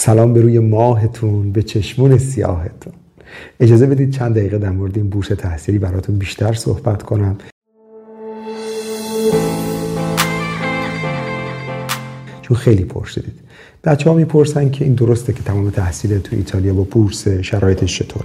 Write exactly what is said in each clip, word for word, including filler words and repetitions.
سلام به روی ماهتون، به چشمون سیاهتون. اجازه بدید چند دقیقه در مورد این بورس تحصیلی براتون بیشتر صحبت کنم. چون خیلی پرسیدید. بچه ها میپرسن که این درسته که تمام تحصیل تو ایتالیا با بورس شرایطش چطوره؟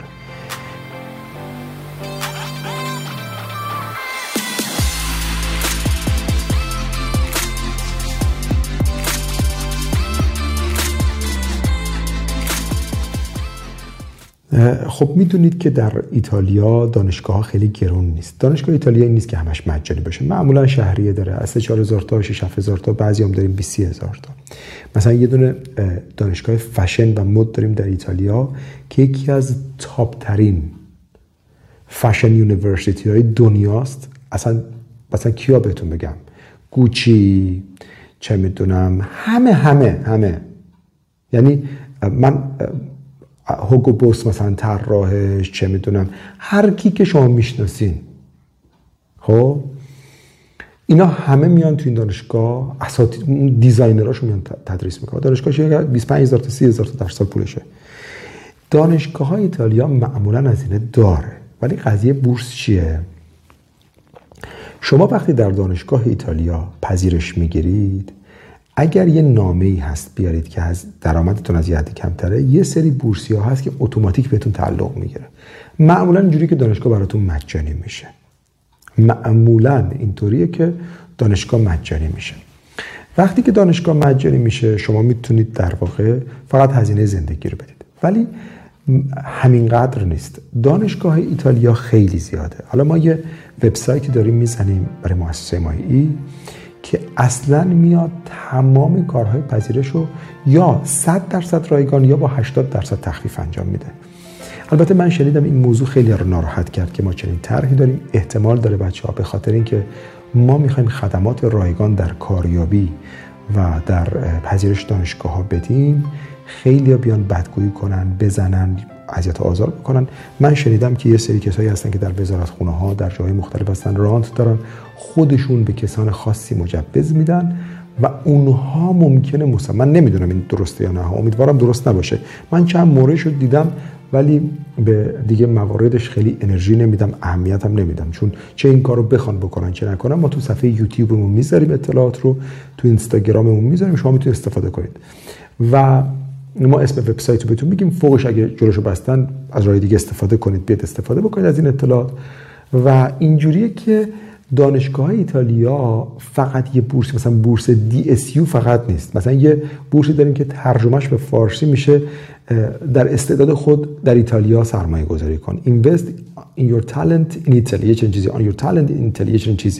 خب میدونید که در ایتالیا دانشگاه ها خیلی گرون نیست. دانشگاه ایتالیا این نیست که همش مجانی باشه. معمولا شهریه داره، از چهار هزار تا شش هزار تا، بعضی هم داریم بیست هزار تا. مثلا یه دونه دانشگاه فشن و مد داریم در ایتالیا که یکی از تاپ ترین فشن یونیورسیتی های دنیاست. اصلا مثلا کیا بهتون بگم؟ گوچی، چه میدونم، همه همه همه. یعنی من هوگو بوس مثلا طراحش، چه میدونم، هر کی که شما میشناسین، خب اینا همه میان تو این دانشگاه، اساتید دیزاینراشو میان تدریس میکنن. دانشگاهش بیست و پنج هزار تا سی هزار تا در سال پولشه. دانشگاه های ایتالیا معمولا از اینه داره. ولی قضیه بورس چیه؟ شما وقتی در دانشگاه ایتالیا پذیرش میگیرید، اگر یه نامه‌ای هست بیارید که از درآمدتون از یه حد کمتره، یه سری بورسی‌ها هست که اتوماتیک بهتون تعلق میگیره. معمولا اینجوری که دانشگاه براتون مجانی میشه. معمولا اینطوریه که دانشگاه مجانی میشه. وقتی که دانشگاه مجانی میشه، شما میتونید در واقع فقط هزینه زندگی رو بدید. ولی همینقدر نیست. دانشگاه ایتالیا خیلی زیاده. حالا ما یه وبسایتی داریم میزنیم برای مؤسسه مایی که اصلا میاد تمام کارهای پذیرش رو یا صد درصد رایگان یا با هشتاد درصد تخفیف انجام میده. البته من شنیدم این موضوع خیلی رو ناراحت کرد که ما چنین طرحی داریم. احتمال داره بچه‌ها به خاطر اینکه ما میخوایم خدمات رایگان در کاریابی و در پذیرش دانشگاه‌ها بدیم، خیلی بیان بدگویی کنن، بزنن، اذیت و آزار بکنن. من شنیدم که یه سری کسایی هستن که در وزارتخونه‌ها در جاهای مختلف هستن، رانت دارن، خودشون به کسان خاصی مجوز میدن و اونها ممکنه مثلا، من نمیدونم این درسته یا نه، امیدوارم درست نباشه. من چند موردشو دیدم ولی به دیگه مواردش خیلی انرژی نمیدم، اهمیت هم نمیدم، چون چه این کارو بخوان بکنن چه نکنن. ما تو صفحه یوتیوبمون میذاریم اطلاعات رو، تو اینستاگراممون میذاریم، شما میتونید استفاده کنید و ما اسم وبسایت رو بهتون میگیم. فوقش اگه جلوشو بستن از راه دیگه استفاده کنید، بیاد استفاده بکنید از این اطلاعات. و اینجوریه که دانشگاه ایتالیا فقط یه بورس، مثلا بورس دی اس یو فقط نیست. مثلا یه بورسی داریم که ترجمهش به فارسی میشه در استعداد خود در ایتالیا سرمایه گذاری کن. Invest in your talent in Italy، یه چیزی on your talent in Italy، یه چیزی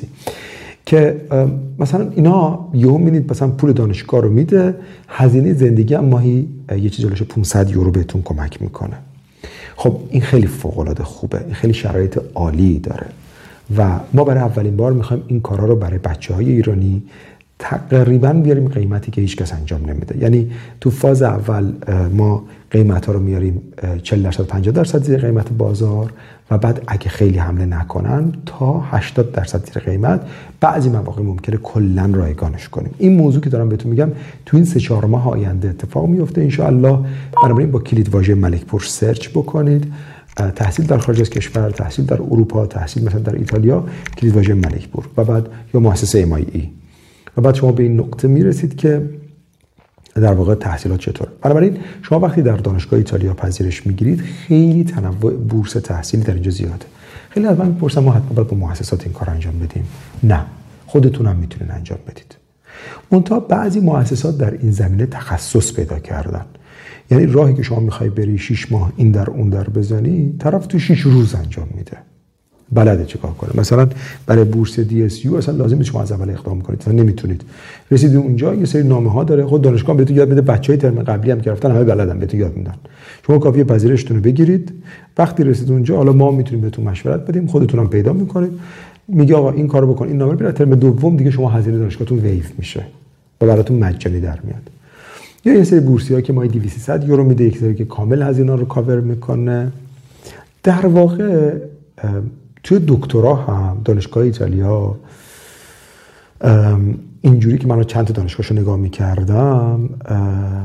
که مثلا اینا یهو میبینید مثلا پول دانشگاه رو میده، هزینه زندگی هم ماهی یه چیزی جلوش پانصد یورو بهتون کمک میکنه. خب این خیلی فوق العاده خوبه، این خیلی شرایط عالی داره و ما برای اولین بار میخوایم این کارا رو برای بچه‌های ایرانی تقریبا بیاریم قیمتی که هیچ کس انجام نمیده. یعنی تو فاز اول ما قیمت‌ها رو میاریم چهل درصد پنجاه درصد زیر قیمت بازار و بعد اگه خیلی حمله نکنن تا هشتاد درصد زیر قیمت. بعضی مواقع ممکنه کلا رایگانش کنیم. این موضوع که دارم بهتون میگم تو این سه چهار ماه آینده اتفاق میفته ان شاء الله. بنابراین با کلید واژه ملکپور سرچ بکنید، تحصیل در خارج از کشور، تحصیل در اروپا، تحصیل مثلا در ایتالیا، کلید واژه ملکپور و بعد یا مؤسسه ام آی ای و بعد شما به این نقطه میرسید که در واقع تحصیلات چطور. بنابراین شما وقتی در دانشگاه ایتالیا پذیرش میگیرید، خیلی تنوع بورس تحصیلی در اینجا زیاده. خیلی از من میپرسن ما حتما باید با مؤسسات این کار انجام بدیم؟ نه، خودتون هم میتونین انجام بدید. منتها بعضی مؤسسات در این زمینه تخصص پیدا کردن. یعنی راهی که شما میخوای بری شش ماه این در اون در بزنی، طرف تو شش روز انجام میده. بلده چیکار کنه. مثلا برای بورس دی اس یو اصلا لازم نیست شما از اول اقدام کنید، اصلا نمیتونید. رسیدید اونجا یه سری نامه ها داره، خود دانشگاه بهتون یاد میده، بچهای ترم قبلی هم که رفتن همه بلدن بهتون یاد میدن. شما کافیه پذیرشتون رو بگیرید. وقتی رسید اونجا، حالا ما میتونیم بهتون مشورت بدیم، خودتون هم پیدا میکنید، میگه آقا این کارو بکن، این نامه رو برای ترم دوم دیگه شما هزینه دانشگاهتون ویف میشه و براتون مجانی در میاد. یا یه سری بورسی‌ها که ماهی دویست صد یورو میده، یک سری که کامل هزینه رو کاور میکنه. در واقع توی دکترا هم دانشگاه ایتالیا اینجوری که من چند تا دانشگاهشو نگاه میکردم،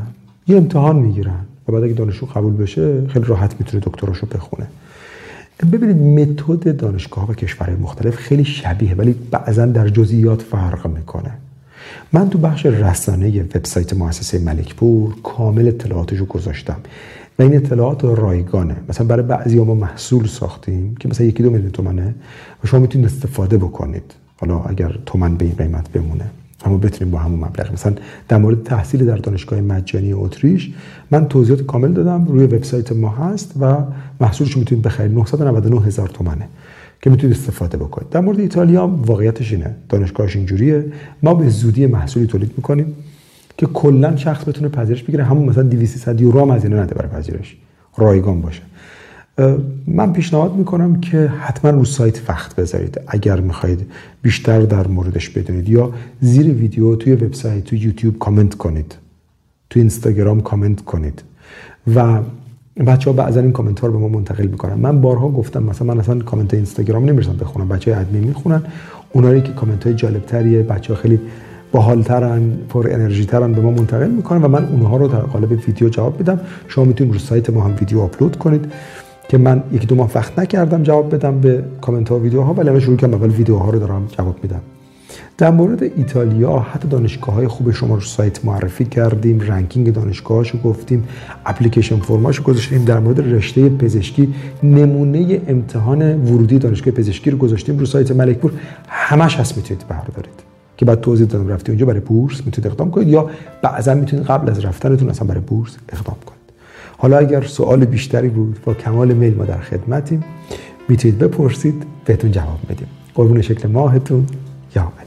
یه امتحان میگیرن و بعد اگه دانشجو قبول بشه خیلی راحت میتونه دکتراشو بخونه. ببینید متد دانشگاه و کشورهای مختلف خیلی شبیه ولی بعضا در جزئیات فرق میکنه. من تو بخش رسانه وبسایت مؤسسه ملکپور کامل اطلاعاتشو گذاشتم و این اطلاعات رایگانه. مثلا برای بعضیا ما محصول ساختیم که مثلا یکی دو میلیون تومنه و شما میتونید استفاده بکنید، حالا اگر تومن به این قیمت بمونه اما بتونیم با همون مبلغ. مثلا در مورد تحصیل در دانشگاه مجانی اتریش من توضیحات کامل دادم، روی وبسایت ما هست و محصولش میتونید بخرید، نهصد و نود و نه هزار تومنه که میتونید استفاده بکنید. در مورد ایتالیا واقعیتش اینه، دانشگاهش اینجوریه، ما به زودی محصولی تولید میکنیم که کلا شخص بتونه پذیرش بگیره، همون مثلا دویست صد یورو هم از اینا نده برای پذیرش، رایگان باشه. من پیشنهاد میکنم که حتما رو سایت وقت بذارید اگر میخواید بیشتر در موردش بدونید، یا زیر ویدیو توی وبسایت، توی یوتیوب کامنت کنید، توی اینستاگرام کامنت کنید و بچه‌ها بعضا این کامنت ها رو به ما منتقل میکنن. من بارها گفتم مثلا من اصلا کامنت اینستاگرام نمیرسم بخونم، بچه‌های ادمین میخونن، اونایی که کامنت های جالب تریه، بچه‌ها خیلی باحال‌ترن، پر انرژی ترن، به ما منتقل میکنن و من اونها رو در قالب ویدیو جواب میدم. شما میتونید رو سایت ما هم ویدیو آپلود کنید که من یکی دو ماه وقت نکردم جواب بدم به کامنت ها و ویدیوها، ولی الان شروع کردم اول ویدیوها رو دارم جواب میدم. در مورد ایتالیا حتی دانشگاه‌های خوب شما رو سایت معرفی کردیم، رنکینگ دانشگاهاشو گفتیم، اپلیکیشن فرماشو گذاشتیم. در مورد رشته پزشکی نمونه امتحان ورودی دانشگاه پزشکی رو گذاشتیم رو سایت ملکپور، همش هست میتونید بردارید که بعد توضیح دادم رفتید اونجا برای بورس میتونید اقدام کنید یا بعضا میتونید قبل از رفتنتون اصلا برای بورس اقدام کنید. حالا اگر سوال بیشتری بود با کمال میل ما در خدمتیم، میتونید بپرسید بهتون جواب میدیم. قربون شکل ماهتون یا